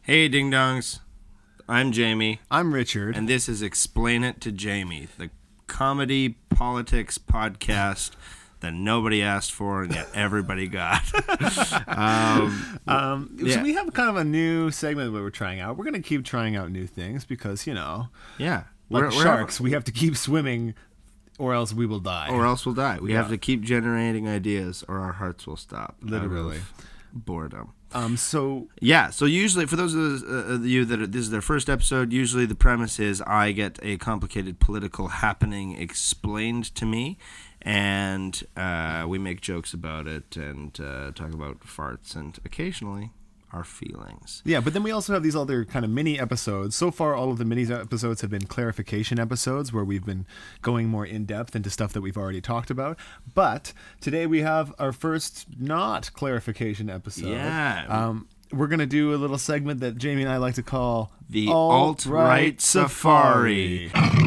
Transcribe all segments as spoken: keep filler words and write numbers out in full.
Hey, Ding Dongs. I'm Jamie. I'm Richard. And this is Explain It to Jamie, the comedy politics podcast that nobody asked for and yet everybody got. um, um, yeah. So we have kind of a new segment that we're trying out. We're going to keep trying out new things because, you know, yeah, like we're, sharks, we're, we have to keep swimming or else we will die. Or else we'll die. We yeah. have to keep generating ideas or our hearts will stop. Literally. Boredom. Um. So yeah. So usually, for those of uh, you that are, this is their first episode, usually the premise is I get a complicated political happening explained to me, and uh, we make jokes about it and uh, talk about farts and occasionally our feelings. Yeah, but then we also have these other kind of mini episodes. So far, all of the mini episodes have been clarification episodes where we've been going more in depth into stuff that we've already talked about. But today we have our first not clarification episode. Yeah. Um, we're going to do a little segment that Jamie and I like to call the Alt-Right Safari.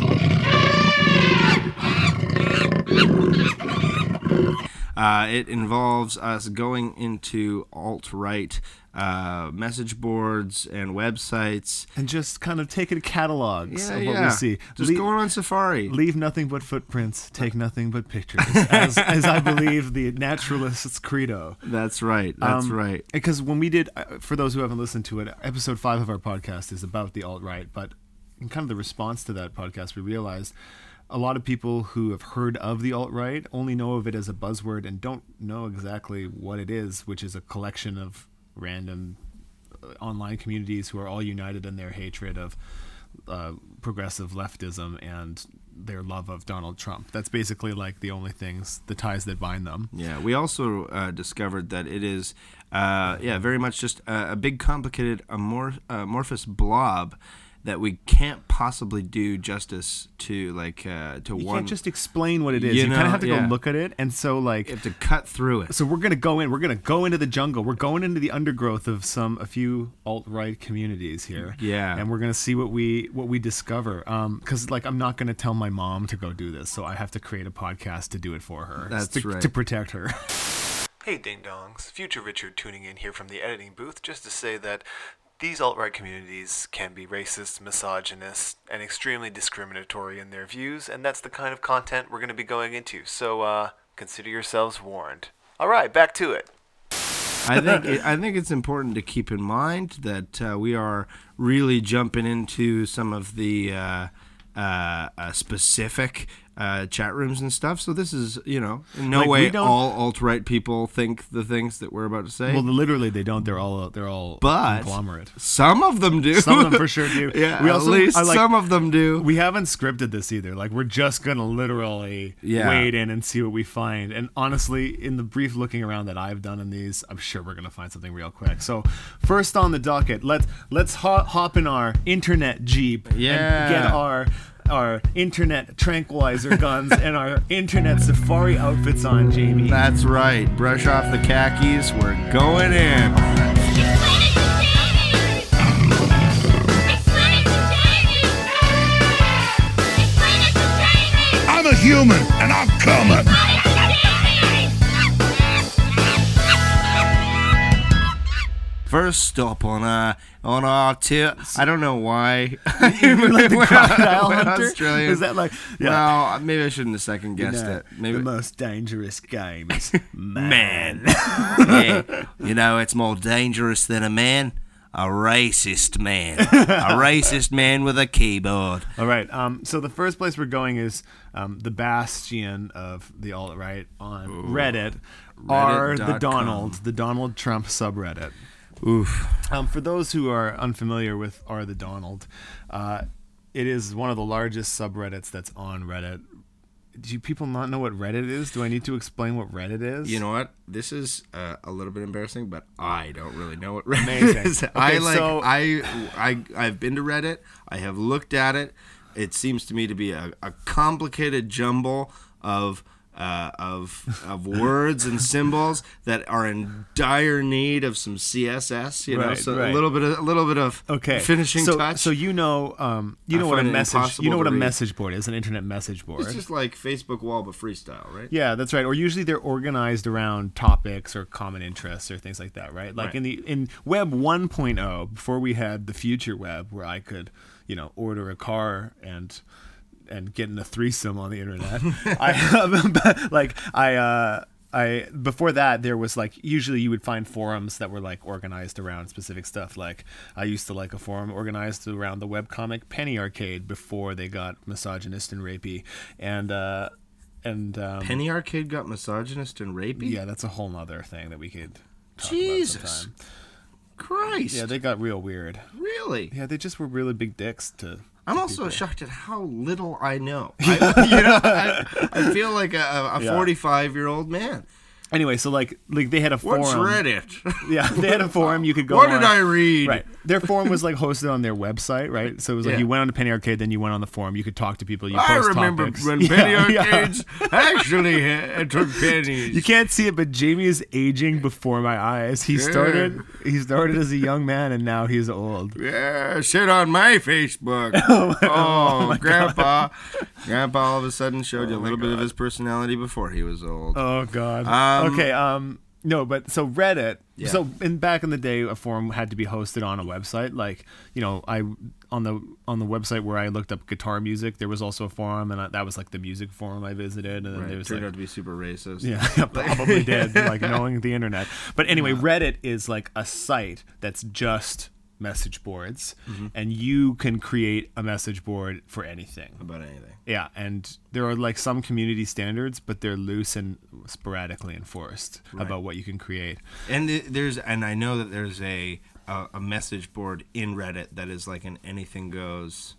Uh, it involves us going into alt-right uh, message boards and websites. And just kind of taking catalogs yeah, of what yeah. we see. Just Le- going on safari. Leave nothing but footprints, take nothing but pictures, as, as I believe the naturalist's credo. That's right, that's um, right. Because when we did, for those who haven't listened to it, episode five of our podcast is about the alt-right, but in kind of the response to that podcast, we realized a lot of people who have heard of the alt-right only know of it as a buzzword and don't know exactly what it is, which is a collection of random online communities who are all united in their hatred of uh, progressive leftism and their love of Donald Trump. That's basically like the only things, the ties that bind them. Yeah, we also uh, discovered that it is, uh, yeah, very much just a, a big, complicated, amor- amorphous blob that we can't possibly do justice to, like, uh, to you one. You can't just explain what it is. You, you know, kind of have to yeah. go look at it, and so like you have to cut through it. So we're gonna go in. We're gonna go into the jungle. We're going into the undergrowth of some a few alt-right communities here. Yeah, and we're gonna see what we what we discover. Um, because like I'm not gonna tell my mom to go do this, so I have to create a podcast to do it for her. That's to, right. to protect her. Hey, Ding Dongs. Future Richard tuning in here from the editing booth just to say that these alt-right communities can be racist, misogynist, and extremely discriminatory in their views, and that's the kind of content we're going to be going into. So, uh, consider yourselves warned. All right, back to it. I think it, I think it's important to keep in mind that uh, we are really jumping into some of the uh, uh, uh, specific uh, chat rooms and stuff. So this is, you know, in no like, way all alt-right people think the things that we're about to say. Well, literally they don't. They're all they're all but conglomerate. Some of them do. Some of them for sure do. Yeah, we also, at least I, like, some of them do. We haven't scripted this either. Like, we're just going to literally yeah. wade in and see what we find. And honestly, in the brief looking around that I've done in these, I'm sure we're going to find something real quick. So first on the docket, let's let's hop, hop in our internet Jeep yeah. and get our our internet tranquilizer guns and our internet safari outfits on, Jamie. That's right. Brush off the khakis. We're going in. I'm a human and I'm coming. First stop on our on our tour. I don't know why. You're like the crocodile We're hunter? Australian. Is that like yeah. Well, maybe I shouldn't have second guessed You know, it. Maybe the most dangerous game is man. man. Yeah. You know, it's more dangerous than a man. A racist man. A racist man with a keyboard. All right. Um, so the first place we're going is um, the bastion of the alt-right on Ooh. Reddit, are the Donald, the Donald Trump subreddit. Oof. Um, for those who are unfamiliar with R the Donald, uh, it is one of the largest subreddits that's on Reddit. Do people not know what Reddit is? Do I need to explain what Reddit is? You know what? This is uh, a little bit embarrassing, but I don't really know what Reddit Amazing. is. Okay, I like so, I I I've been to Reddit. I have looked at it. It seems to me to be a, a complicated jumble of uh, of of words and symbols that are in dire need of some C S S. You know, Right, so right. a little bit of, a little bit of Okay. finishing so, touch. So you know, um, you I know what a find it message. impossible You know what to a read. message board is? An internet message board. It's just like Facebook wall, but freestyle, right? Yeah, that's right. Or usually they're organized around topics or common interests or things like that, right? Like Right. in the in Web one point oh, before we had the future web, where I could, you know, order a car and and get in a threesome on the internet. I like I. uh I before that there was like usually you would find forums that were like organized around specific stuff. Like I used to like a forum organized around the webcomic Penny Arcade before they got misogynist and rapey, and uh, and um, Penny Arcade got misogynist and rapey? yeah, that's a whole nother thing that we could talk Jesus. about sometime. Christ. Yeah, they got real weird. really? Yeah, they just were really big dicks to. I'm to also people. shocked at how little I know. I, you know, I, I feel like a, a Yeah. forty-five-year-old man. Anyway, so like like they had a forum. What's Reddit? Yeah, they had a forum you could go What on. did I read? Right. Their forum was like hosted on their website, right? So it was like Yeah. you went on to Penny Arcade, then you went on the forum. You could talk to people. You I post remember topics. when Yeah, Penny yeah. Arcades actually had, took pennies. You can't see it, but Jamie is aging before my eyes. He Yeah. started he started as a young man, and now he's old. Yeah, shit on my Facebook. oh, Grandpa. Grandpa all of a sudden showed you a little bit of his personality before he was old. Oh God. Um, okay. Um. No, but so Reddit. Yeah. So in back in the day, a forum had to be hosted on a website. Like you know, I on the on the website where I looked up guitar music, there was also a forum, and I, that was like the music forum I visited. And then Right, there was turned like, out to be super racist. yeah, probably did. Like knowing the internet. But anyway, Reddit is like a site that's just message boards, Mm-hmm. and you can create a message board for anything. About anything. Yeah, and there are like some community standards, but they're loose and sporadically enforced about what you can create. And th- there's, and I know that there's a, a a message board in Reddit that is like an anything goes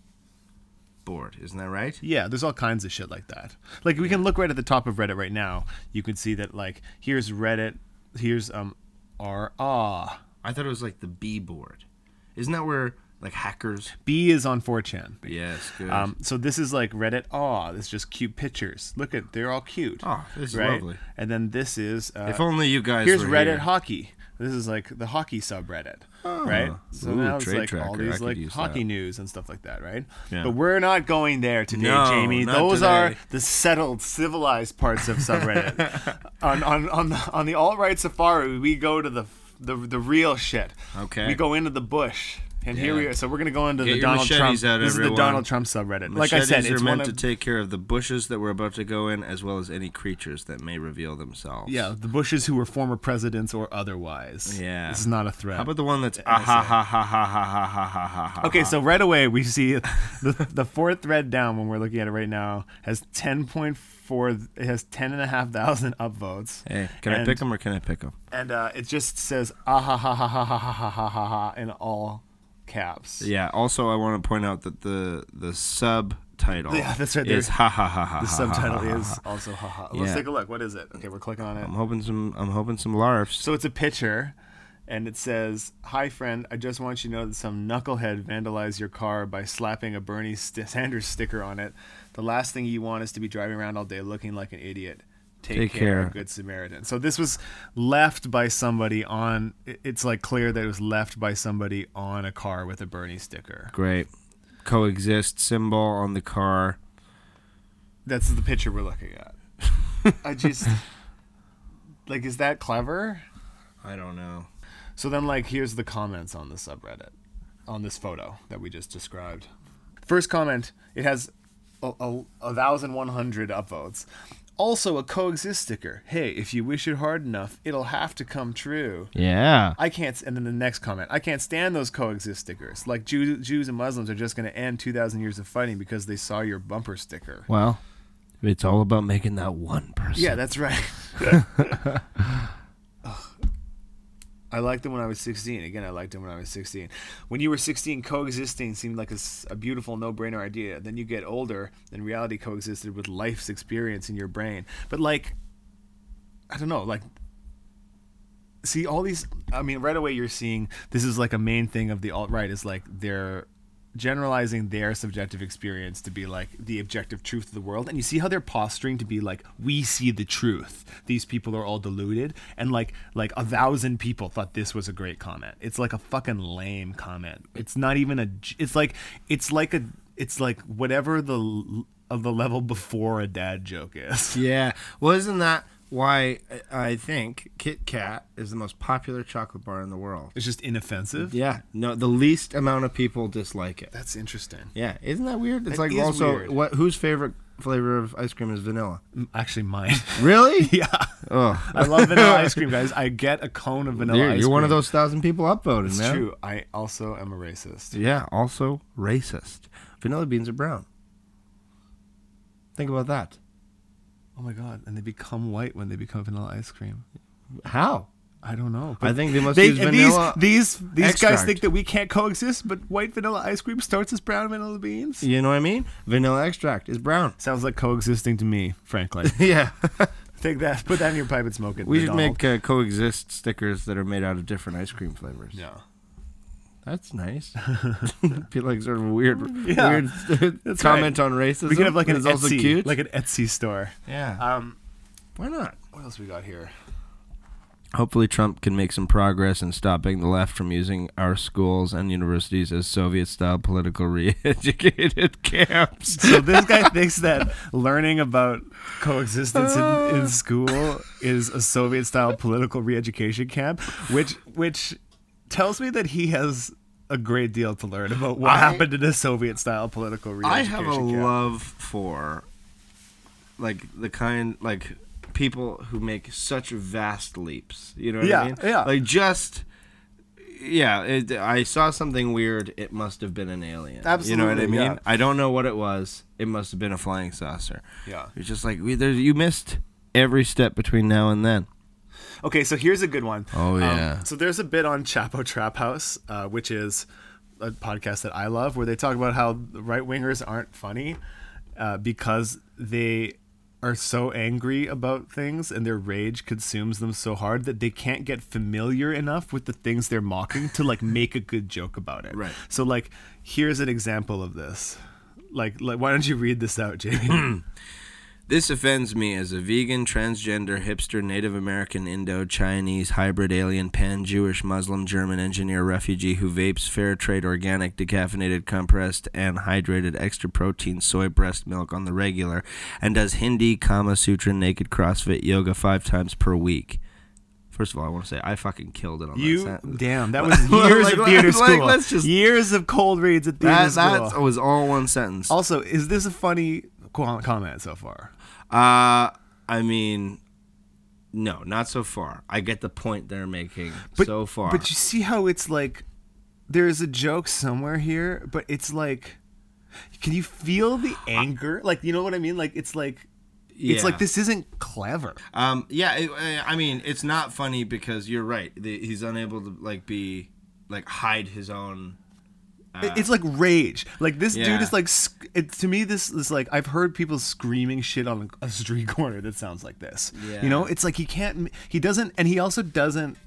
board. Isn't that right? Yeah, there's all kinds of shit like that. Like we can look right at the top of Reddit right now. You can see that like here's Reddit, here's um r ah. I thought it was like the B board. Isn't that where like hackers? B is on four chan. Yes, good. Um, so this is like Reddit. Aw, this is just cute pictures. Look at, they're all cute. Oh, this is right? lovely. And then this is. Uh, If only you guys Here's were Reddit here. hockey. This is like the hockey subreddit, Oh. right? So Ooh, now it's trade like all tracker. I these could like use hockey that. news and stuff like that, right? Yeah. But we're not going there today, No, Jamie. not Those today. are the settled, civilized parts of subreddit. on on on the on the alt right safari, we go to the the the real shit. Okay. We go into the bush. And here Yeah. we are. So we're gonna go into Get the your Donald Trump. machetes out, this is everyone. the Donald Trump subreddit. Like I said, Machetes it's are one meant of to take care of the bushes that we're about to go in, as well as any creatures that may reveal themselves. yeah the Bushes who were former presidents or otherwise. Yeah. This is not a threat. How about the one that's ah ha ha ha ha ha ha ha ha ha ha? Okay, so right away we see the the fourth thread down when we're looking at it right now has ten point four. It has ten and a half thousand upvotes. Hey, can I And- pick them or can I pick them? And uh, it just says ah ha ha ha ha ha ha ha ha ha ha in all caps. Yeah. Also, I want to point out that the the subtitle Yeah, that's right, is there's- ha ha ha ha. The ha, subtitle ha, ha, is ha. also haha. Let's Yeah. take a look. What is it? Okay, we're clicking on it. I'm hoping some. I'm hoping some larfs. So it's a picture, and it says, "Hi friend, I just want you to know that some knucklehead vandalized your car by slapping a Bernie St- Sanders sticker on it. The last thing you want is to be driving around all day looking like an idiot. Take, Take care, care. Good Samaritan." So this was left by somebody on. it- It's like clear that it was left by somebody on a car with a Bernie sticker. Great. Coexist symbol on the car. That's the picture we're looking at. I just like, is that clever? I don't know. So then, like, here's the comments on the subreddit, on this photo that we just described. First comment, it has a, a, a thousand one hundred upvotes. Also a coexist sticker. Hey, if you wish it hard enough, it'll have to come true. Yeah. I can't, and then the next comment, I can't stand those coexist stickers. Like Jew, Jews and Muslims are just going to end two thousand years of fighting because they saw your bumper sticker. Well, it's all about making that one person. Yeah, that's right. I liked it when I was sixteen. Again, I liked it when I was sixteen. When you were sixteen, coexisting seemed like a, s- a beautiful, no-brainer idea. Then you get older, and reality coexisted with life's experience in your brain. But, like, I don't know, like, see, all these, I mean, right away you're seeing, this is like a main thing of the alt-right, is like they're generalizing their subjective experience to be like the objective truth of the world, and you see how they're posturing to be like, we see the truth, these people are all deluded, and like like a thousand people thought this was a great comment. It's like a fucking lame comment. It's not even a it's like it's like a it's like whatever the of the level before a dad joke is. Yeah. Well, isn't that why I think Kit Kat is the most popular chocolate bar in the world? It's just inoffensive. Yeah. No, the least amount of people dislike it. That's interesting. Yeah. Isn't that weird? It's That like is also weird. what whose favorite flavor of ice cream is vanilla? Actually, mine. Really? Yeah. Oh. I love vanilla ice cream, guys. I get a cone of vanilla You're, ice you're cream. one of those thousand people upvoted, It's man. true. I also am a racist. Yeah. Also racist. Vanilla beans are brown. Think about that. Oh my god! And they become white when they become vanilla ice cream. How? I don't know. I think they must They, use and vanilla. these these, these guys extract. think that we can't coexist, but white vanilla ice cream starts as brown vanilla beans. You know what I mean? Vanilla extract is brown. Sounds like coexisting to me, frankly. Yeah. Take that, put that in your pipe and smoke it. We should McDonald's. make uh, coexist stickers that are made out of different ice cream flavors. Yeah. That's nice. Feel like sort of a weird, Yeah, weird that's comment on racism. We could have like but an it's also Etsy, cute. like an Etsy store. yeah. Um, Why not? what else we got here? Hopefully, Trump can make some progress in stopping the left from using our schools and universities as Soviet-style political re-educated camps. So this guy thinks that learning about coexistence in, in school is a Soviet-style political re-education camp, which which tells me that he has a great deal to learn about what I- happened in a Soviet-style political I re-education have a camp. love for, like, the kind, like, people who make such vast leaps. You know what Yeah, I mean? yeah. Like, just, yeah, it, I saw something weird. It must have been an alien. You know what I Absolutely, mean? yeah. I don't know what it was. It must have been a flying saucer. Yeah. It's just like, we, there's, you missed every step between now and then. Okay, so here's a good one. Oh, yeah. Um, so there's a bit on Chapo Trap House, uh, which is a podcast that I love, where they talk about how right wingers aren't funny uh, because they are so angry about things and their rage consumes them so hard that they can't get familiar enough with the things they're mocking to like make a good joke about it. Right. So like, here's an example of this. Like, like why don't you read this out, Jamie? This offends me as a vegan, transgender, hipster, Native American, Indo-Chinese, hybrid alien, pan-Jewish, Muslim, German engineer refugee who vapes fair trade organic, decaffeinated, compressed, and hydrated extra protein soy breast milk on the regular and does Hindi, Kama Sutra, naked CrossFit yoga five times per week. First of all, I want to say I fucking killed it on that You sentence. damn, that was years Like, of theater like, school. let's just- years of cold reads at theater That, school. that was all one sentence. Also, is this a funny qu- comment so far? Uh, I mean, no, not so far. I get the point they're making so far. But you see how it's like there's a joke somewhere here, but it's like, can you feel the anger? Like, you know what I mean? Like, it's like, it's Yeah. like this isn't clever. Um, yeah, it, I mean, it's not funny because you're right. The, he's unable to like be like hide his own. Uh, It's like rage. Like this Yeah. dude is like, sc- it, to me, this is like, I've heard people screaming shit on a street corner that sounds like this. Yeah. You know, it's like he can't, he doesn't, and he also doesn't,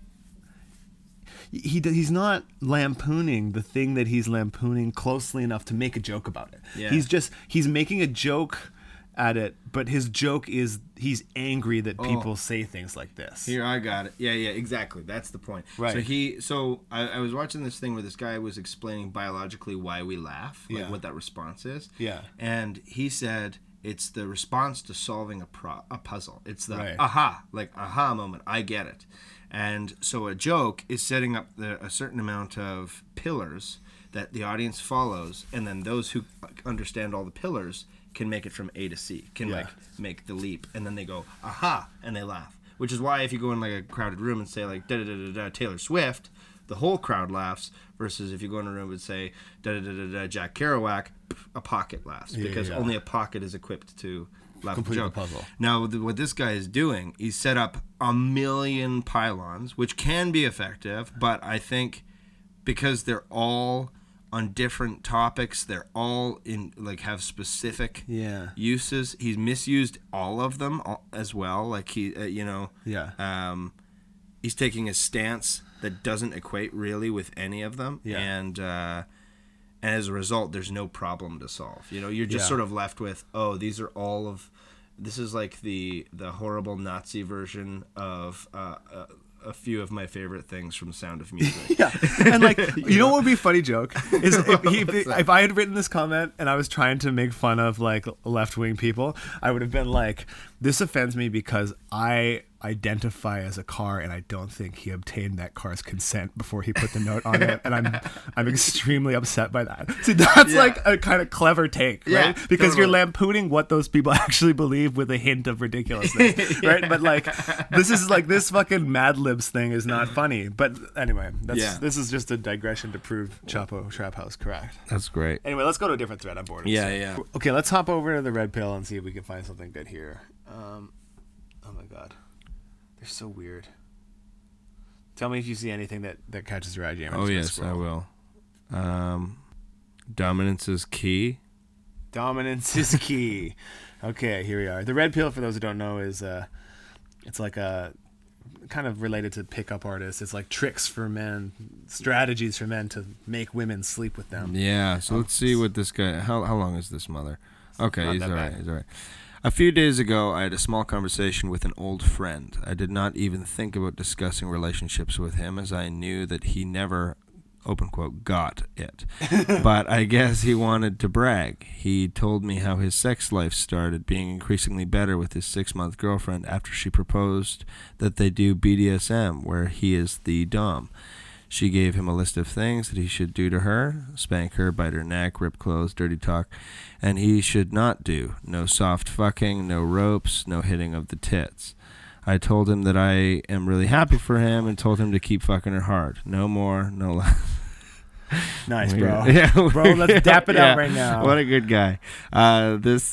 he he's not lampooning the thing that he's lampooning closely enough to make a joke about it. Yeah. He's just, he's making a joke at it, but his joke is he's angry that people say things like this. Here, I got it. Yeah, yeah, exactly. That's the point. Right. So he, so I, I was watching this thing where this guy was explaining biologically why we laugh, like Yeah. what that response is. Yeah. And he said it's the response to solving a pro, a puzzle. It's the Right. aha, like aha moment. I get it. And so a joke is setting up the, a certain amount of pillars that the audience follows, and then those who understand all the pillars can make it from A to C, can Yeah. like make the leap, and then they go aha, and they laugh. Which is why if you go in like a crowded room and say like da da da da da Taylor Swift, the whole crowd laughs. Versus if you go in a room and say da da da da da Jack Kerouac, a pocket laughs Yeah, because yeah. only a pocket is equipped to laugh at the Complete the joke. puzzle. Now th- what this guy is doing, he's set up a million pylons, which can be effective, but I think because they're all on different topics, they're all in like have specific Yeah. uses. He's misused all of them al- as well. Like he, uh, you know, Yeah. um, he's taking a stance that doesn't equate really with any of them, Yeah. and uh, and as a result, there's no problem to solve. You know, you're just Yeah. sort of left with, oh, these are all of, this is like the the horrible Nazi version of uh, uh, a few of my favorite things from Sound of Music. Yeah, and like, you know what would be a funny joke is if, he, if, if I had written this comment and I was trying to make fun of like left wing people, I would have been like, this offends me because I identify as a car and I don't think he obtained that car's consent before he put the note on it, and I'm I'm extremely upset by that. See, that's Yeah. like a kind of clever take, right? Yeah, Because you're totally. lampooning what those people actually believe with a hint of ridiculousness, right? But like, this is like this fucking Mad Libs thing is not funny. But anyway, that's Yeah. this is just a digression to prove Chapo Trap House correct. That's great. Anyway, let's go to a different thread. I'm bored. Yeah, yeah. Okay, let's hop over to the Red Pill and see if we can find something good here. Um, oh my god, they're so weird. Tell me if you see anything that, that catches your eye, Jamie. Oh, yes, I will. Um, dominance is key. Dominance is key. Okay, here we are. The Red Pill, for those who don't know, is uh, it's like a kind of related to pickup artists. It's like tricks for men, strategies for men to make women sleep with them. Yeah, so let's see what this guy, how how long is this mother? Okay, Not he's that all right, bad. he's all right. A few days ago, I had a small conversation with an old friend. I did not even think about discussing relationships with him, as I knew that he never, open quote, got it. But I guess he wanted to brag. He told me how his sex life started being increasingly better with his six-month girlfriend after she proposed that they do B D S M, where he is the dom. She gave him a list of things that he should do to her: spank her, bite her neck, rip clothes, dirty talk, and he should not do. No soft fucking, no ropes, no hitting of the tits. I told him that I am really happy for him and told him to keep fucking her hard. No more, no less. Nice, bro. Yeah, Bro, let's dap it yeah. out right now. What a good guy. Uh, this.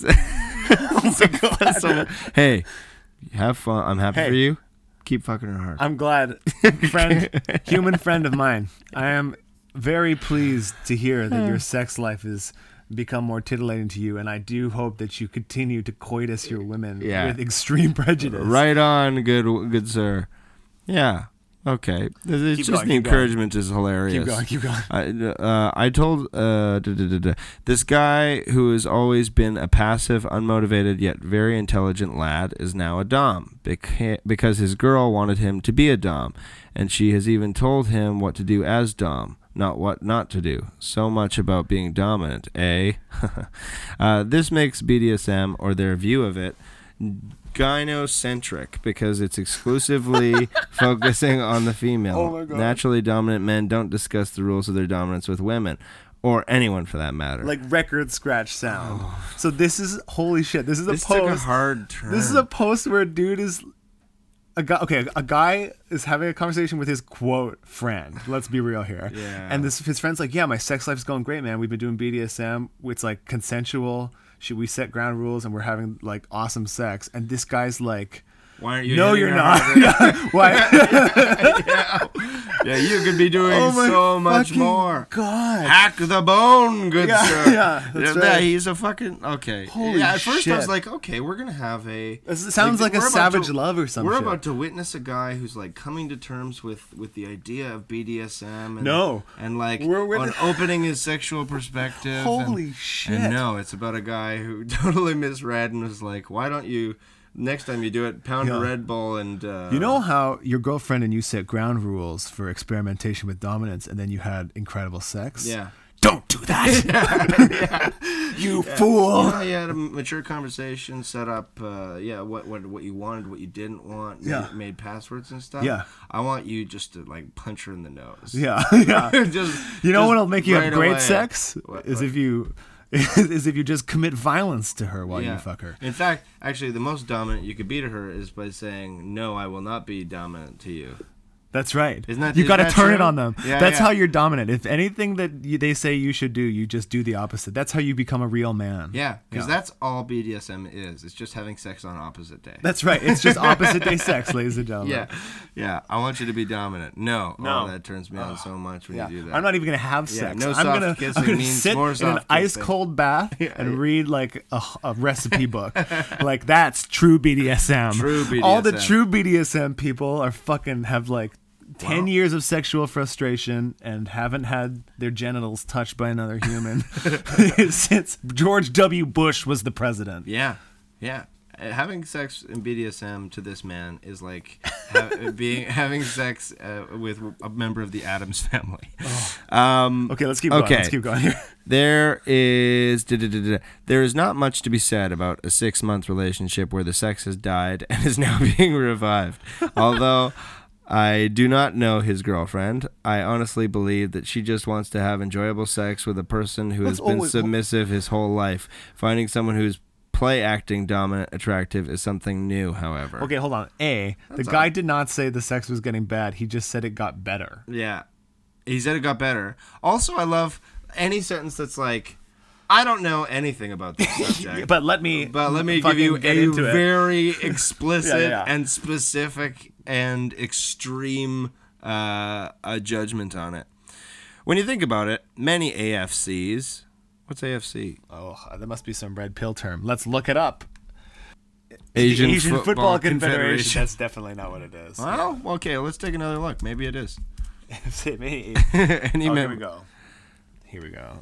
Oh my God. so, hey, have fun. I'm happy Hey. for you. Keep fucking her hard. I'm glad, friend, human friend of mine. I am very pleased to hear that your sex life has become more titillating to you, and I do hope that you continue to coitus your women Yeah. with extreme prejudice. Right on, good, good sir. Yeah. Okay. It's Keep just going, the keep going. encouragement is hilarious. Keep going, keep going. I, uh, I told uh, da, da, da, da, this guy who has always been a passive, unmotivated, yet very intelligent lad is now a dom beca- because his girl wanted him to be a dom, and she has even told him what to do as dom, not what not to do. So much about being dominant, eh? uh, this makes B D S M, or their view of it, gynocentric because it's exclusively focusing on the female. Oh my God. Naturally dominant men don't discuss the rules of their dominance with women, or anyone for that matter. Like record scratch sound. So this is holy shit. This is a this took a post. hard turn. This is a post where a dude is a guy. Okay, a guy is having a conversation with his quote friend. Let's be real here. Yeah. And this his friend's like, yeah, my sex life's going great, man. We've been doing B D S M. It's like consensual. Should we set ground rules and we're having like awesome sex? And this guy's like, Why aren't you? no, hitting you're her not. harder? Yeah. Why? Yeah, you could be doing Oh my so much fucking more. God. Hack the bone, good Yeah, sir. yeah, that's yeah, right. he's a fucking okay. Holy yeah, at first I was shit. like, okay, we're gonna have a. This sounds like a we're about Savage to- Love or some We're shit. about to witness a guy who's like coming to terms with with the idea of B D S M. And, No. and like We're with- on opening his sexual perspective. Holy and, shit. And no, it's about a guy who totally misread and was like, why don't you? Next time you do it, pound Yeah. a Red Bull and. Uh, You know how your girlfriend and you set ground rules for experimentation with dominance, and then you had incredible sex? Yeah. Don't do that. You fool. You know, you had a mature conversation, set up, uh, yeah, what, what what you wanted, what you didn't want, made, Yeah. made passwords and stuff. Yeah. I want you just to like punch her in the nose. Yeah, yeah. just You know just what'll make you have right great away. sex What- is what? if you is if you just commit violence to her while Yeah. you fuck her. In fact, actually, the most dominant you could be to her is by saying, "No, I will not be dominant to you." That's right. Isn't that- you isn't got to that turn true? it on them. Yeah, That's yeah. how you're dominant. If anything that you, they say you should do, you just do the opposite. That's how you become a real man. Yeah, because Yeah. that's all B D S M is. It's just having sex on opposite day. That's right. It's just opposite day sex, ladies and gentlemen. yeah, yeah. I want you to be dominant. No, No. oh, that turns me on so much when Yeah. you do that. I'm not even gonna have Yeah, sex. no I'm soft gonna, kissing I'm gonna means sit more in an soft ice kissing. cold bath and read like a, a recipe book. Like that's true B D S M. True B D S M. All the true B D S M people are fucking have like ten Wow. years of sexual frustration and haven't had their genitals touched by another human since George W. Bush was the president. Yeah, yeah. Uh, Having sex in B D S M to this man is like ha- being having sex uh, with a member of the Addams family. Um, Okay, let's keep going. Okay. Let's keep going here. There is da-da-da-da. there is not much to be said about a six-month relationship where the sex has died and is now being revived. Although I do not know his girlfriend, I honestly believe that she just wants to have enjoyable sex with a person who has That's been always- submissive his whole life. Finding someone who's play acting dominant attractive is something new, however. Okay, hold on. A, the That's guy all. did not say the sex was getting bad. He just said it got better. Yeah. He said it got better. Also, I love any sentence that's like, I don't know anything about this subject. But let me But let me give fucking you get a into it. very explicit Yeah, yeah. and specific and extreme uh, a judgment on it. When you think about it, many A F Cs. What's A F C? Oh, there must be some red pill term. Let's look it up. Asian, the Asian Football, Football, Confederation. Confederation. That's definitely not what it is. Well, okay, let's take another look. Maybe it is. Maybe. Any Oh, mem- here we go. Here we go.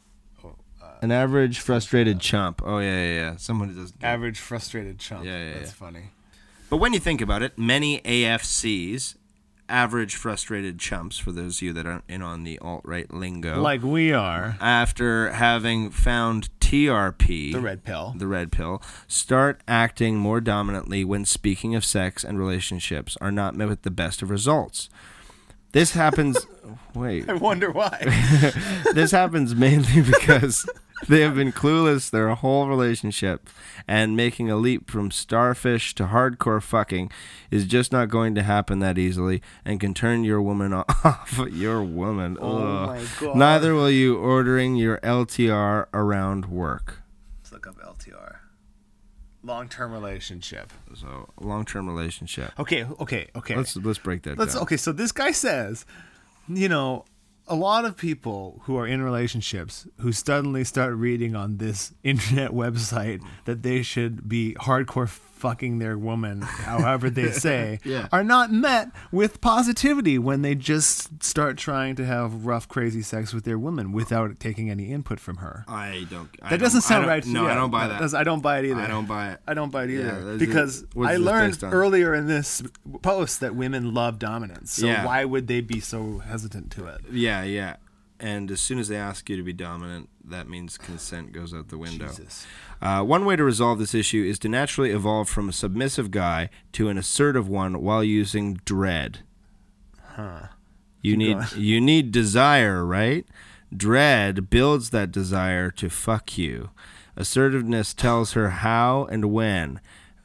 An average frustrated chump. Oh, yeah, yeah, yeah. Someone who doesn't. Average frustrated chump. Yeah, yeah, That's yeah. funny. But when you think about it, many A F Cs, average frustrated chumps, for those of you that aren't in on the alt-right lingo, Like we are. after having found T R P, The red pill. the red pill, start acting more dominantly when speaking of sex and relationships, are not met with the best of results. This happens. Wait. I wonder why. This happens mainly because they have been clueless their whole relationship, and making a leap from starfish to hardcore fucking is just not going to happen that easily, and can turn your woman off. Your woman. Oh Ugh. my God. Neither will you ordering your L T R around work. Let's look up L T R. Long-term relationship. So, long-term relationship. Okay, okay, okay. Let's let's break that Let's down. okay, so this guy says, you know, a lot of people who are in relationships who suddenly start reading on this internet website that they should be hardcore fucking their woman, however they say, Yeah. are not met with positivity when they just start trying to have rough, crazy sex with their woman without taking any input from her. I don't. I That don't- doesn't I sound don't- right. to No, you. I don't buy No, that. that's- I don't buy it either. I don't buy it. I don't buy it Yeah, either that's- because what's I this learned based on? earlier in this post that women love dominance. So Yeah. why would they be so hesitant to it? Yeah, yeah. And as soon as they ask you to be dominant, that means consent goes out the window. Jesus. Uh, one way to resolve this issue is to naturally evolve from a submissive guy to an assertive one while using dread. Huh. You Keep need going. you need desire, right? Dread builds that desire to fuck you. Assertiveness tells her how and when.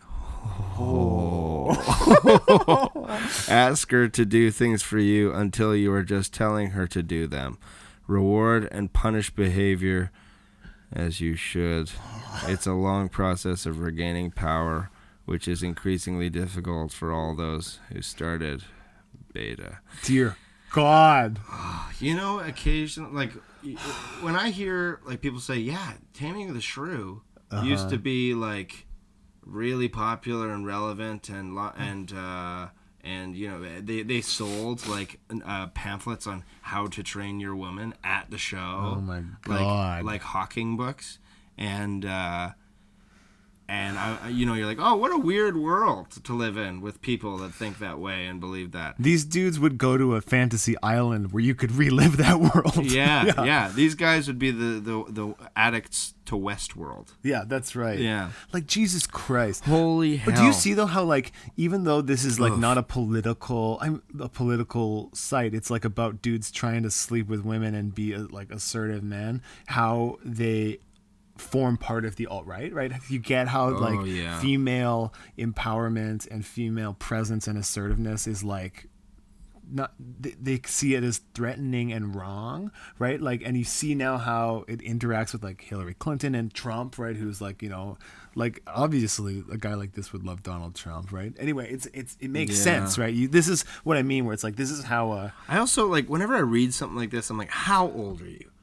Ask her to do things for you until you are just telling her to do them. Reward and punish behavior as you should. It's a long process of regaining power, which is increasingly difficult for all those who started beta. Dear God. You know, occasionally, like, y- when I hear, like, people say, yeah, Taming the Shrew used to be, like, really popular and relevant and, lo- and, uh, and you know, they, they sold, like, uh, pamphlets on how to train your woman at the show. Oh, my Like, God. like Hawking books. And, uh, and I, I- you know, you're like, oh, what a weird world to live in with people that think that way and believe that. These dudes would go to a fantasy island where you could relive that world. Yeah, yeah, These guys would be the, the, the addicts to Westworld. Yeah, that's right. Yeah. Like, Jesus Christ. Holy hell. But do you see though how, like, even though this is like Ugh. not a political, I'm a political site, it's like about dudes trying to sleep with women and be a, like assertive men. How they form part of the alt-right, right? You get how like yeah. female empowerment and female presence and assertiveness is like not they, they see it as threatening and wrong, right? Like, and you see now how it interacts with like Hillary Clinton and Trump, right? Who's like, you know, like obviously a guy like this would love Donald Trump, right? Anyway, it's it's it makes Yeah. sense, right? You, this is what I mean, where it's like this is how uh I also, like, whenever I read something like this, I'm like, how old are you?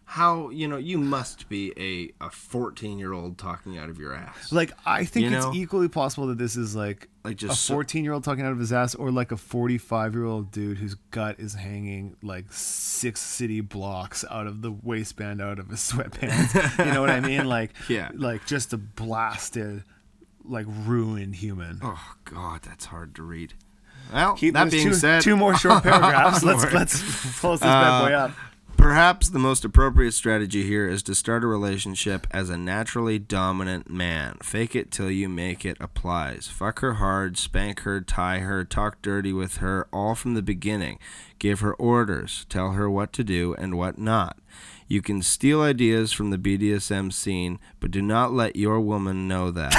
how, you know, you must be a a fourteen year old talking out of your ass. Like, I think You it's know? equally possible that this is like, Like, just a so- fourteen year old talking out of his ass, or like a forty-five year old dude whose gut is hanging like six city blocks out of the waistband out of his sweatpants. You know what I mean? Like, Yeah. like just a blasted, like ruined human. Oh God, that's hard to read. Well, Keep- that there's being two, said, two more short paragraphs. let's Lord. let's close this bad boy Uh, up. Perhaps the most appropriate strategy here is to start a relationship as a naturally dominant man. Fake it till you make it applies. Fuck her hard, spank her, tie her, talk dirty with her, all from the beginning. Give her orders. Tell her what to do and what not. You can steal ideas from the B D S M scene, but do not let your woman know that.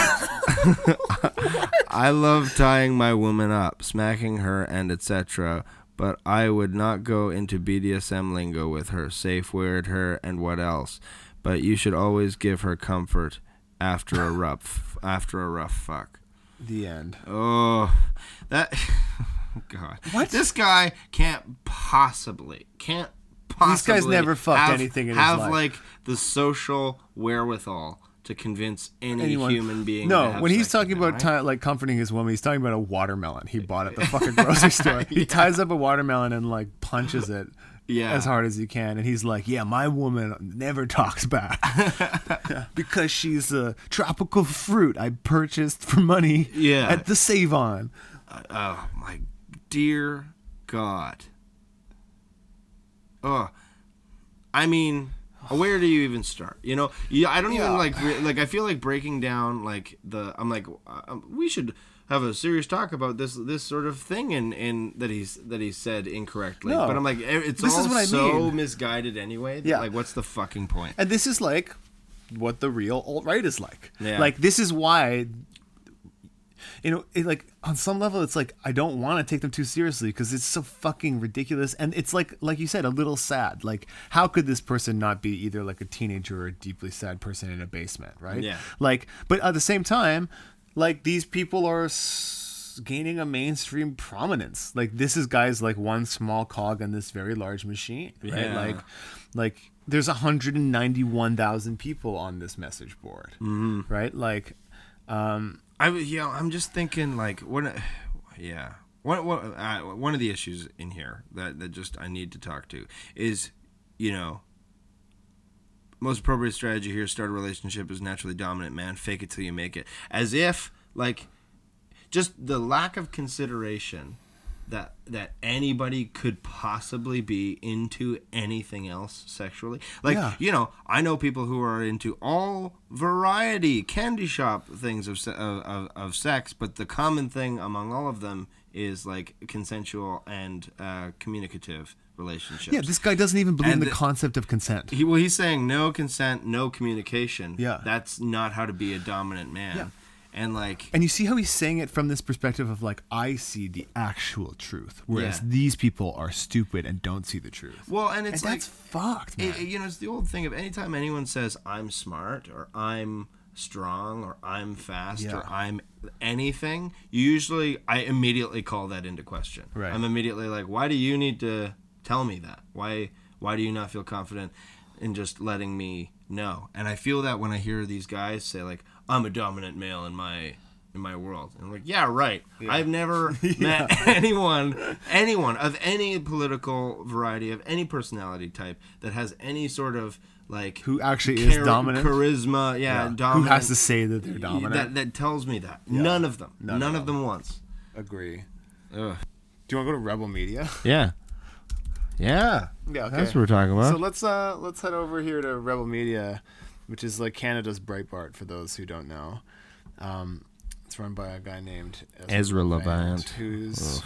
I love tying my woman up, smacking her, and et cetera, but I would not go into B D S M lingo with her, safe word her, and what else. But you should always give her comfort after a rough, after a rough fuck. The end. Oh, that. God. What? This guy can't possibly, can't possibly. These guys never fucked have, anything in his have life. like the social wherewithal to convince any Anyone. human being. to No, have when he's sex with talking him, about right? ti- like comforting his woman, he's talking about a watermelon he bought at the fucking grocery store. He ties up a watermelon and like punches it Yeah. as hard as he can, and he's like, "Yeah, my woman never talks back because she's a tropical fruit I purchased for money Yeah. at the Save On." Oh my dear God. Oh, I mean, where do you even start? You know, yeah, I don't Yeah. even like re- like I feel like breaking down like the. I'm like uh, we should have a serious talk about this this sort of thing and and that he's that he said incorrectly. No. But I'm like, it's This all is what I so mean. misguided anyway. That, Yeah. Like, what's the fucking point? And this is like what the real alt-right is like. Yeah. Like, this is why, you know, it, like, on some level, it's like, I don't want to take them too seriously because it's so fucking ridiculous. And it's like, like you said, a little sad. Like, how could this person not be either like a teenager or a deeply sad person in a basement, right? Yeah. Like, but at the same time, like, these people are s- gaining a mainstream prominence. Like, this is guys like one small cog in this very large machine, right? Yeah. Like, like there's one hundred ninety-one thousand people on this message board, mm-hmm. right? Like, um, I was- yeah, I'm just thinking like what, yeah. One one uh, one of the issues in here that that just I need to talk to is, you know, most appropriate strategy here: start a relationship as naturally dominant man, fake it till you make it. As if like, just the lack of consideration that that anybody could possibly be into anything else sexually. Like, Yeah. you know, I know people who are into all variety candy shop things of, se- of, of, of sex, but the common thing among all of them is like consensual and uh, communicative relationships. yeah, this guy doesn't even believe And in the the- concept of consent. He, well, he's saying no consent, no communication. Yeah. That's not how to be a dominant man. Yeah. And like, And you see how he's saying it from this perspective of like, I see the actual truth, whereas Yeah. these people are stupid and don't see the truth. well, and it's and like, that's fucked, man. It, you know, it's the old thing of anytime anyone says I'm smart or I'm strong or I'm fast Yeah. or I'm anything, usually I immediately call that into question. Right. I'm immediately like, why do you need to tell me that? Why why do you not feel confident in just letting me know? And I feel that when I hear these guys say like, I'm a dominant male in my in my world. And I'm like, yeah, right. I've never met anyone, anyone of any political variety, of any personality type that has any sort of like Who actually is dominant? charisma, yeah, Yeah. Who dominant. has to say that they're dominant? That that tells me that. None of them. None None, of of them once. Agree. Ugh. Do you want to go to Rebel Media? Yeah. Yeah. Yeah, okay. That's what we're talking about. So let's uh let's head over here to Rebel Media, which is like Canada's Breitbart for those who don't know. Um, it's run by a guy named Ezra, Ezra Levant. who's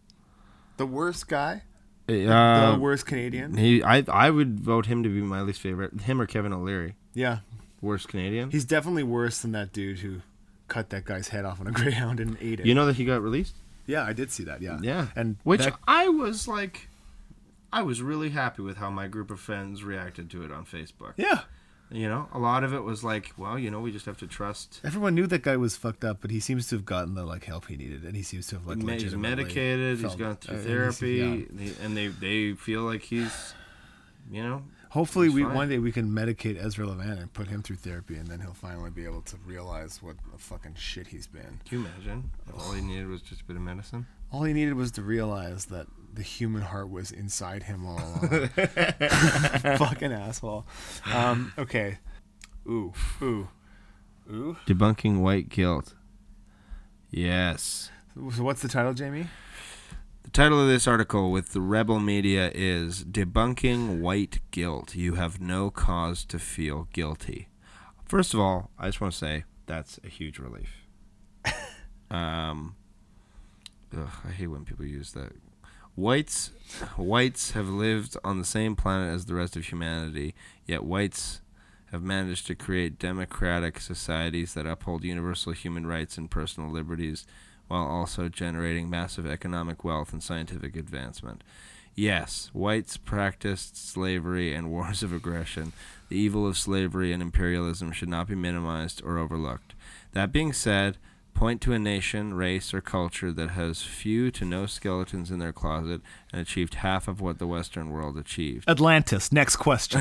the worst guy, Uh, the worst Canadian. he, I, I would vote him to be my least favorite. Him or Kevin O'Leary, Yeah, worst Canadian. he's definitely worse than that dude who cut that guy's head off on a Greyhound and ate it. You know that he got released. Yeah, I did see that. Yeah, Yeah, and which that- I was like, I was really happy with how my group of friends reacted to it on Facebook. yeah. You know, a lot of it was like, well, you know, we just have to trust. Everyone knew that guy was fucked up, but he seems to have gotten the like help he needed, and he seems to have like He's legitimately medicated. He's felt- gone through uh, and he's- therapy, yeah. they- and they they feel like he's, you know, Hopefully, He's we fine. one day we can medicate Ezra Levant and put him through therapy, and then he'll finally be able to realize what a fucking shit he's been. Can you imagine if all he needed was just a bit of medicine? All he needed was to realize that the human heart was inside him all along. Fucking asshole. Um, okay. Ooh. Ooh. Ooh. Debunking white guilt. Yes. So what's the title, Jamie? The title of this article with the Rebel Media is Debunking White Guilt. You have no cause to feel guilty. First of all, I just want to say that's a huge relief. um, ugh, I hate when people use that. Whites, whites have lived on the same planet as the rest of humanity, yet whites have managed to create democratic societies that uphold universal human rights and personal liberties while also generating massive economic wealth and scientific advancement. Yes, whites practiced slavery and wars of aggression. The evil of slavery and imperialism should not be minimized or overlooked. That being said, point to a nation, race, or culture that has few to no skeletons in their closet and achieved half of what the Western world achieved. Atlantis. Next question.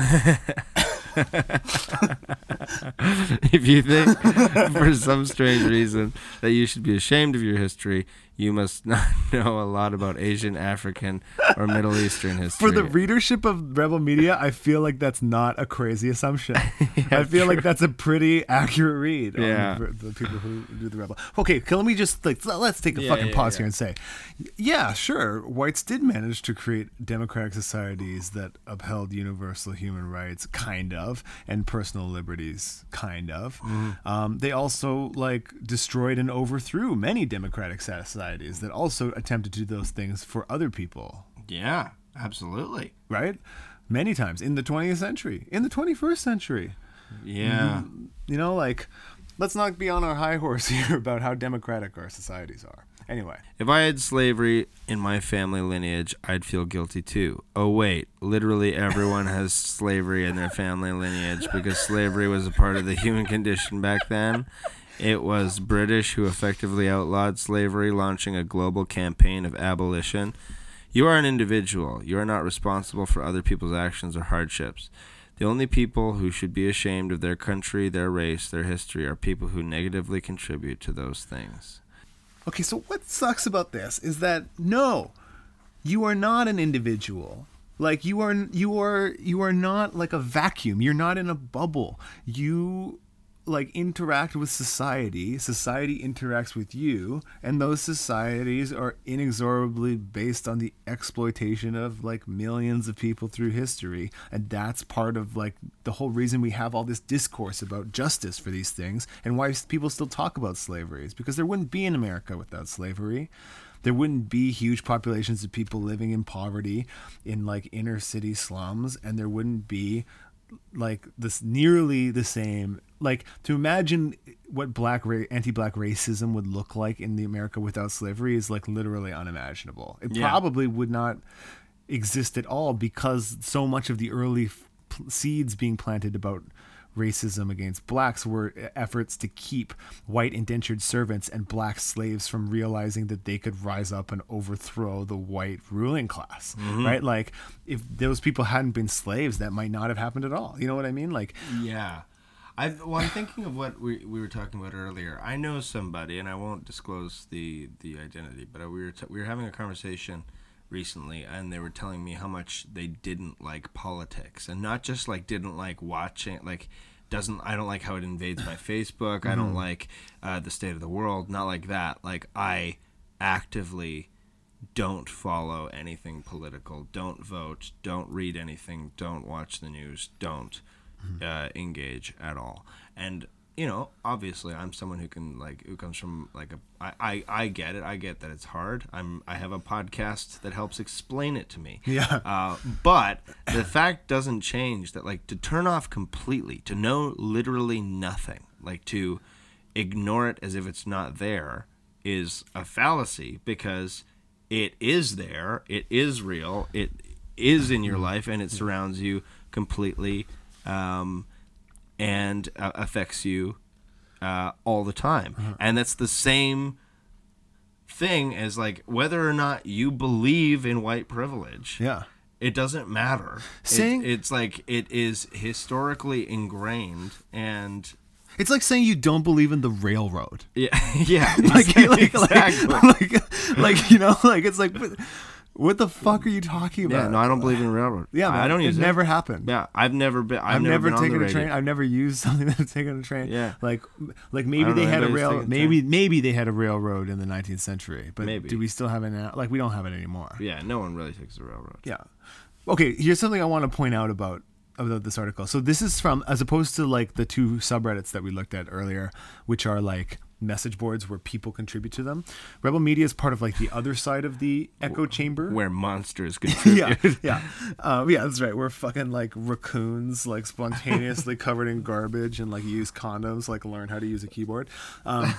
If you think, for some strange reason, that you should be ashamed of your history, you must not know a lot about Asian, African, or Middle Eastern history. For the readership of Rebel Media, I feel like that's not a crazy assumption. I feel like that's a pretty accurate read Yeah. on the, the people who do the Rebel. Okay, can, let me just, like, let's take a Yeah, fucking yeah, pause yeah. here and say, yeah, sure, whites did manage to create democratic societies that upheld universal human rights, kind of, and personal liberties, kind of. Mm-hmm. Um, they also, like, destroyed and overthrew many democratic societies that also attempted to do those things for other people. Yeah, absolutely. Right? Many times in the twentieth century, in the twenty-first century. Yeah. You know, like, let's not be on our high horse here about how democratic our societies are. Anyway. If I had slavery in my family lineage, I'd feel guilty too. Oh, wait. Literally everyone has slavery in their family lineage because slavery was a part of the human condition back then. It was British who effectively outlawed slavery, launching a global campaign of abolition. You are an individual. You are not responsible for other people's actions or hardships. The only people who should be ashamed of their country, their race, their history are people who negatively contribute to those things. Okay, so what sucks about this is that, no, you are not an individual. Like, you are, you are, you are not like a vacuum. You're not in a bubble. You, like, interact with society. Society interacts with you, and those societies are inexorably based on the exploitation of, like, millions of people through history. And that's part of, like, the whole reason we have all this discourse about justice for these things and why people still talk about slavery is because there wouldn't be an America without slavery. There wouldn't be huge populations of people living in poverty in, like, inner city slums, and there wouldn't be, like, this nearly the same, like, to imagine what black ra- anti-black racism would look like in the America without slavery is, like, literally unimaginable. It Yeah. probably would not exist at all because so much of the early f- seeds being planted about racism against blacks were efforts to keep white indentured servants and black slaves from realizing that they could rise up and overthrow the white ruling class, Mm-hmm. right? Like, if those people hadn't been slaves, that might not have happened at all. You know what I mean? Like, Yeah. I well, I'm thinking of what we we were talking about earlier. I know somebody, and I won't disclose the, the identity, but we were t- we were having a conversation recently, and they were telling me how much they didn't like politics, and not just like didn't like watching, like doesn't I don't like how it invades my Facebook. Mm-hmm. I don't like uh, the state of the world. Not like that. Like, I actively don't follow anything political. Don't vote. Don't read anything. Don't watch the news. Don't uh, engage at all. And you know, obviously, I'm someone who can like who comes from like a. I, I, I get it. I get that it's hard. I'm I have a podcast that helps explain it to me. Yeah. Uh, but the fact doesn't change that, like, to turn off completely, to know literally nothing, like to ignore it as if it's not there, is a fallacy because it is there. It is real. It is in your life, and it surrounds you completely. Um, and uh, affects you uh, all the time. Uh-huh. And that's the same thing as, like, whether or not you believe in white privilege. yeah. It doesn't matter. Saying- it, it's like it is historically ingrained, and It's like saying you don't believe in the railroad. yeah, yeah, like, exactly, like, exactly. like, like, like, you know, like it's like, what, what the fuck are you talking about? yeah, no, I don't believe in railroad. Yeah, man, I don't it use it. never happened. Yeah, I've never been. I've, I've never, never, been taken on the a train. radio. I've never used something that's taken a train. Yeah. like like maybe don't they know had a anybody's rail. taken a Maybe maybe they had a railroad in the nineteenth century. But Maybe. do we still have it now? Like we don't have it anymore. Yeah, no one really takes the railroad. Yeah. Okay, here's something I want to point out about about this article. So this is from, as opposed to like the two subreddits that we looked at earlier, which are like message boards where people contribute to them. Rebel Media is part of like the other side of the echo chamber. Where monsters contribute. yeah, yeah, um, yeah. That's right. We're fucking like raccoons, like spontaneously covered in garbage, and like use condoms, like learn how to use a keyboard. Um,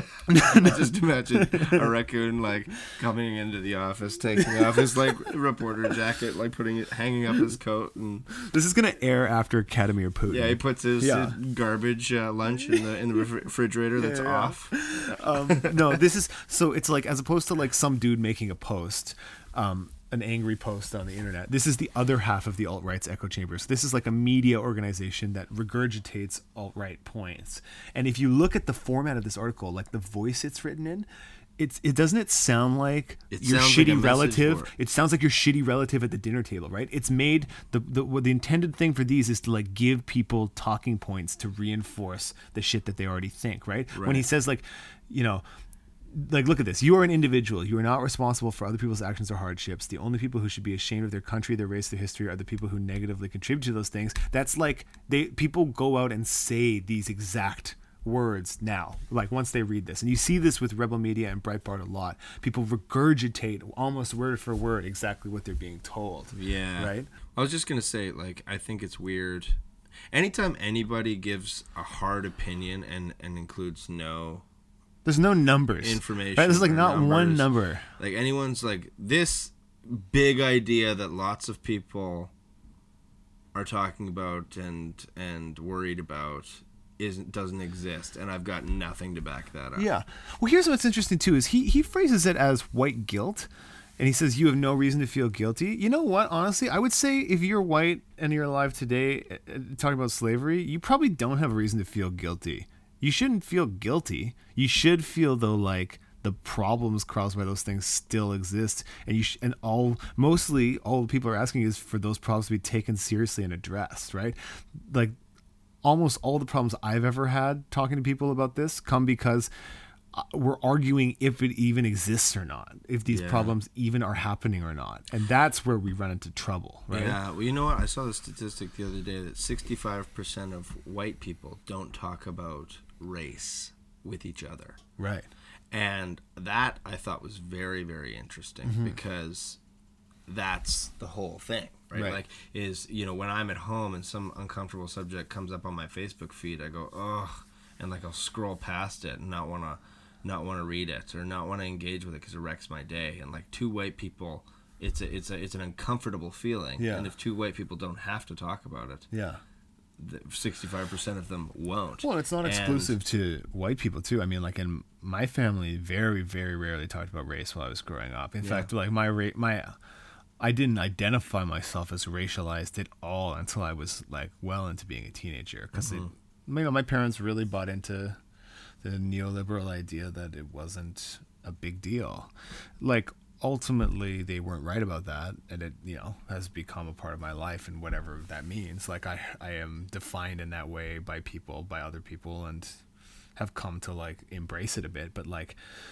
Just imagine a raccoon like coming into the office, taking off his like reporter jacket, like putting it, hanging up his coat, and this is gonna air after Vladimir Putin. yeah, he puts his Yeah. uh, garbage uh, lunch in the in the refri- refrigerator that's Yeah, yeah. off. um, no, this is so it's like as opposed to like some dude making a post, um, an angry post on the internet. This is the other half of the alt-right's echo chambers. This is like a media organization that regurgitates alt-right points. And if you look at the format of this article, like the voice it's written in, it's it doesn't it sound like It your sounds like a shitty message relative. board. It sounds like your shitty relative at the dinner table, right? It's made the the what the intended thing for these is to like give people talking points to reinforce the shit that they already think, right? When he Right. says like, you know, like look at this, you are an individual, you are not responsible for other people's actions or hardships. The only people who should be ashamed of their country, their race, their history are the people who negatively contribute to those things. That's like they people go out and say these exact words now, like once they read this, and you see this with Rebel Media and Breitbart a lot. People regurgitate almost word for word exactly what they're being told. Yeah. Right. I was just gonna say, like, I think it's weird. Anytime anybody gives a hard opinion and and includes no There's no numbers. information, Right? There's like or not one numbers, number. like anyone's like this big idea that lots of people are talking about and and worried about isn't doesn't exist, and I've got nothing to back that up. Yeah. Well, here's what's interesting too is he he phrases it as white guilt, and he says you have no reason to feel guilty. You know what? Honestly, I would say if you're white and you're alive today, uh, talking about slavery, you probably don't have a reason to feel guilty. You shouldn't feel guilty. You should feel though like the problems caused by those things still exist, and you sh- and all mostly all people are asking is for those problems to be taken seriously and addressed, right? Like almost all the problems I've ever had talking to people about this come because uh, we're arguing if it even exists or not, if these Yeah. problems even are happening or not, and that's where we run into trouble, right? Yeah, well, you know what? I saw the statistic the other day that sixty-five percent of white people don't talk about race with each other. Right. And that I thought was very, very interesting Mm-hmm. because that's the whole thing, right? Right. Like, is, you know, when I'm at home and some uncomfortable subject comes up on my Facebook feed, I go, ugh, and like I'll scroll past it and not want to not want to read it or not want to engage with it because it wrecks my day. And like two white people, it's a, it's a, it's an uncomfortable feeling. Yeah. And if two white people don't have to talk about it, Yeah. the sixty-five percent of them won't. Well, it's not And- exclusive to white people too. I mean, like in my family, very, very rarely talked about race while I was growing up. In Yeah. fact, like my ra- my, I didn't identify myself as racialized at all until I was like well into being a teenager. Because you know, my parents really bought into the neoliberal idea that it wasn't a big deal. Like ultimately, they weren't right about that, and it you know has become a part of my life and whatever that means. Like I I am defined in that way by people, by other people, and have come to like embrace it a bit. But like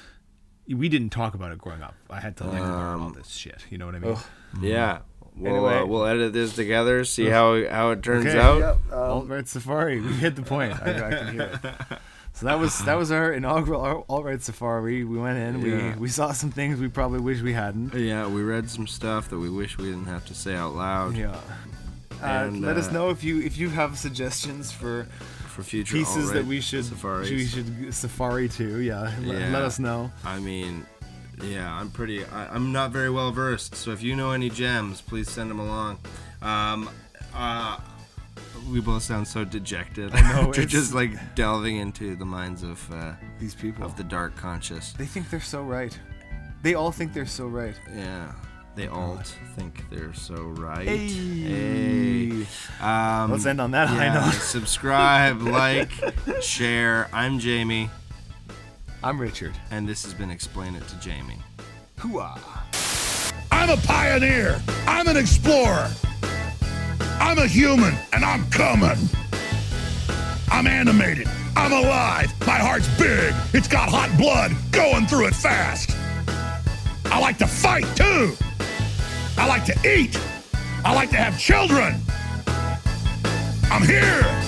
we didn't talk about it growing up. I had to like learn all this shit. You know what I mean? Yeah. We'll, Anyway. uh, we'll edit this together, see how how it turns Okay, out. yep. Alt-right Safari. We hit the point. I, I can hear it. So that was that was our inaugural Alt-right Safari. We went in. Yeah. We we saw some things we probably wish we hadn't. Yeah, we read some stuff that we wish we didn't have to say out loud Yeah. Uh, And, let us uh, know if you if you have suggestions for for future pieces that alt-right we should safaris. we should safari to. Yeah. Let, Yeah. let us know. I mean, yeah, I'm pretty. I, I'm not very well versed, so if you know any gems, please send them along. Um, uh, we both sound so dejected. I know, after it's- just like delving into the minds of uh, These people. of the dark conscious. They think they're so right. They all think they're so right. Yeah. They all think they're so right. Hey. Hey. Um, Let's end on that high yeah, note. Subscribe, like, share. I'm Jamie, I'm Richard. and this has been Explain It to Jamie. Hooah. I'm a pioneer. I'm an explorer. I'm a human, and I'm coming. I'm animated. I'm alive. My heart's big. It's got hot blood going through it fast. I like to fight, too. I like to eat. I like to have children. I'm here.